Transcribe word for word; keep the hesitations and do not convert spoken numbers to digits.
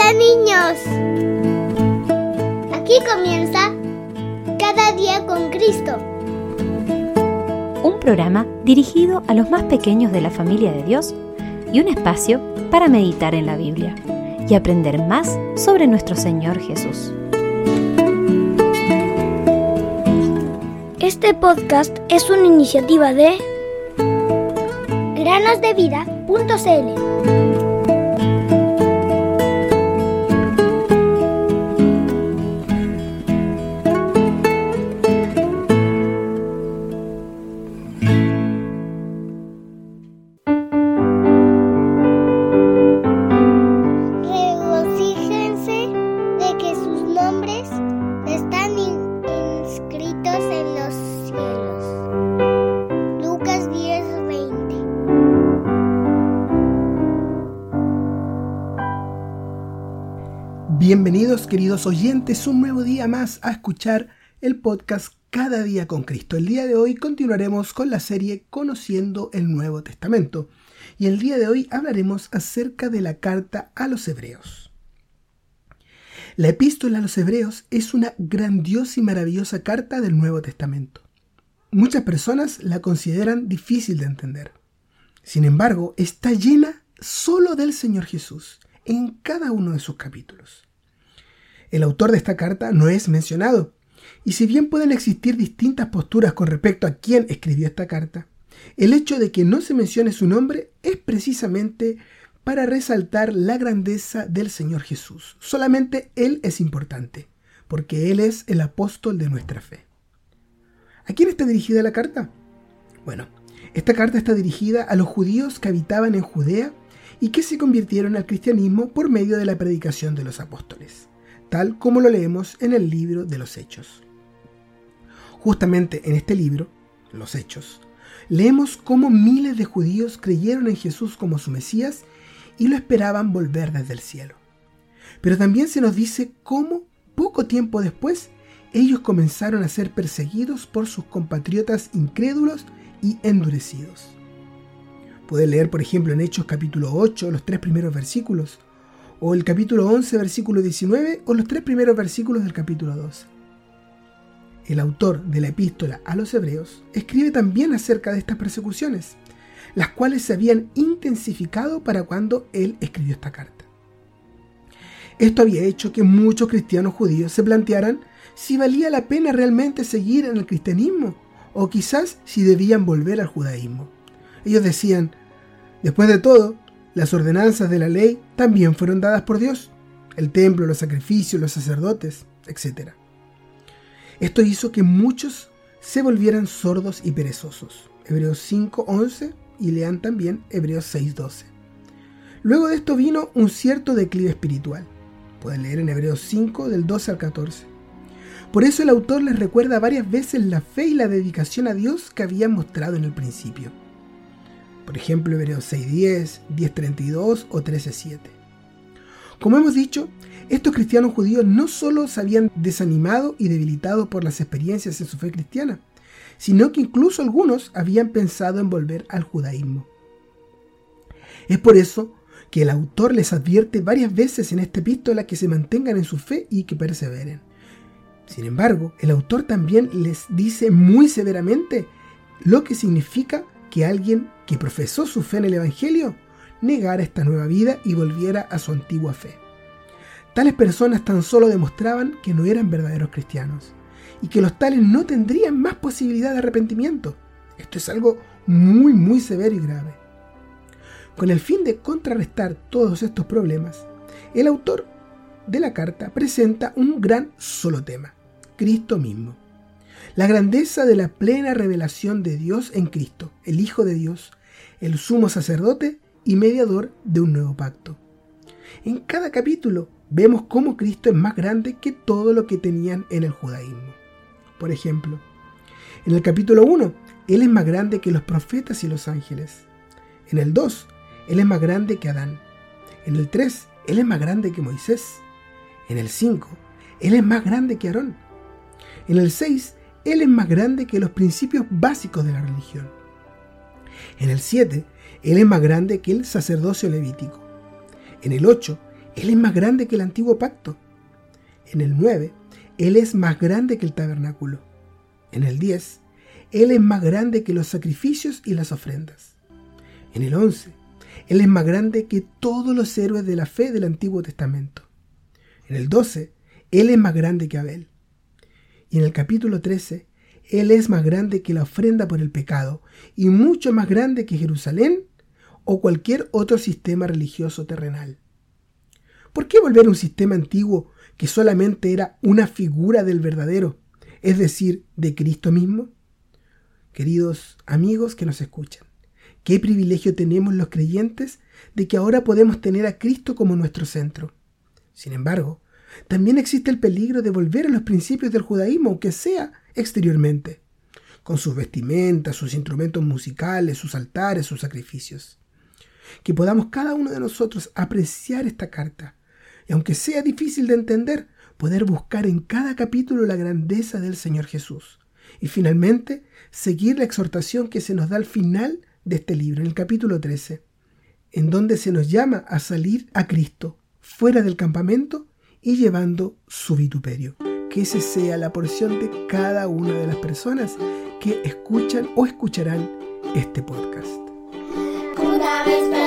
Hola niños, aquí comienza Cada día con Cristo, un programa dirigido a los más pequeños de la familia de Dios y un espacio para meditar en la Biblia y aprender más sobre nuestro Señor Jesús. Este podcast es una iniciativa de granos de vida punto c l. Regocíjense de que sus nombres están in- inscritos en los cielos. Lucas diez veinte. Bienvenidos, queridos oyentes, un nuevo día más a escuchar el podcast Cada día con Cristo. El día de hoy continuaremos con la serie Conociendo el Nuevo Testamento. Y el día de hoy hablaremos acerca de la carta a los Hebreos. La epístola a los Hebreos es una grandiosa y maravillosa carta del Nuevo Testamento. Muchas personas la consideran difícil de entender. Sin embargo, está llena solo del Señor Jesús en cada uno de sus capítulos. El autor de esta carta no es mencionado, y si bien pueden existir distintas posturas con respecto a quién escribió esta carta, el hecho de que no se mencione su nombre es precisamente para resaltar la grandeza del Señor Jesús. Solamente Él es importante, porque Él es el apóstol de nuestra fe. ¿A quién está dirigida la carta? Bueno, esta carta está dirigida a los judíos que habitaban en Judea y que se convirtieron al cristianismo por medio de la predicación de los apóstoles, tal como lo leemos en el libro de los Hechos. Justamente en este libro, Los Hechos, leemos cómo miles de judíos creyeron en Jesús como su Mesías y lo esperaban volver desde el cielo. Pero también se nos dice cómo, poco tiempo después, ellos comenzaron a ser perseguidos por sus compatriotas incrédulos y endurecidos. Pueden leer, por ejemplo, en Hechos capítulo ocho, los tres primeros versículos, o el capítulo once, versículo diecinueve, o los tres primeros versículos del capítulo doce. El autor de la epístola a los Hebreos escribe también acerca de estas persecuciones, las cuales se habían intensificado para cuando él escribió esta carta. Esto había hecho que muchos cristianos judíos se plantearan si valía la pena realmente seguir en el cristianismo, o quizás si debían volver al judaísmo. Ellos decían, después de todo, las ordenanzas de la ley también fueron dadas por Dios, el templo, los sacrificios, los sacerdotes, etcétera. Esto hizo que muchos se volvieran sordos y perezosos. Hebreos cinco once y lean también Hebreos seis doce. Luego de esto vino un cierto declive espiritual. Pueden leer en Hebreos cinco del doce al catorce. Por eso el autor les recuerda varias veces la fe y la dedicación a Dios que habían mostrado en el principio. Por ejemplo, Hebreos seis diez, diez treinta y dos o trece siete. Como hemos dicho, estos cristianos judíos no solo se habían desanimado y debilitado por las experiencias en su fe cristiana, sino que incluso algunos habían pensado en volver al judaísmo. Es por eso que el autor les advierte varias veces en esta epístola que se mantengan en su fe y que perseveren. Sin embargo, el autor también les dice muy severamente lo que significa que alguien que profesó su fe en el Evangelio negara esta nueva vida y volviera a su antigua fe. Tales personas tan solo demostraban que no eran verdaderos cristianos y que los tales no tendrían más posibilidad de arrepentimiento. Esto es algo muy, muy severo y grave. Con el fin de contrarrestar todos estos problemas, el autor de la carta presenta un gran solo tema: Cristo mismo. La grandeza de la plena revelación de Dios en Cristo, el Hijo de Dios, el sumo sacerdote y mediador de un nuevo pacto. En cada capítulo vemos cómo Cristo es más grande que todo lo que tenían en el judaísmo. Por ejemplo, en el capítulo uno, Él es más grande que los profetas y los ángeles. En el dos, Él es más grande que Adán. En el tres, Él es más grande que Moisés. En el cinco, Él es más grande que Aarón. En el seis, Él es más grande que los principios básicos de la religión. En el siete, Él es más grande que el sacerdocio levítico. En el ocho, Él es más grande que el antiguo pacto. En el nueve, Él es más grande que el tabernáculo. En el diez, Él es más grande que los sacrificios y las ofrendas. En el once, Él es más grande que todos los héroes de la fe del Antiguo Testamento. En el doce, Él es más grande que Abel. Y en el capítulo trece, Él es más grande que la ofrenda por el pecado y mucho más grande que Jerusalén o cualquier otro sistema religioso terrenal. ¿Por qué volver a un sistema antiguo que solamente era una figura del verdadero, es decir, de Cristo mismo? Queridos amigos que nos escuchan, qué privilegio tenemos los creyentes de que ahora podemos tener a Cristo como nuestro centro. Sin embargo, también existe el peligro de volver a los principios del judaísmo, aunque sea exteriormente, con sus vestimentas, sus instrumentos musicales, sus altares, sus sacrificios. Que podamos cada uno de nosotros apreciar esta carta y, aunque sea difícil de entender, poder buscar en cada capítulo la grandeza del Señor Jesús. Y finalmente, seguir la exhortación que se nos da al final de este libro, en el capítulo trece, en donde se nos llama a salir a Cristo fuera del campamento y llevando su vituperio. Que esa sea la porción de cada una de las personas que escuchan o escucharán este podcast. Una vez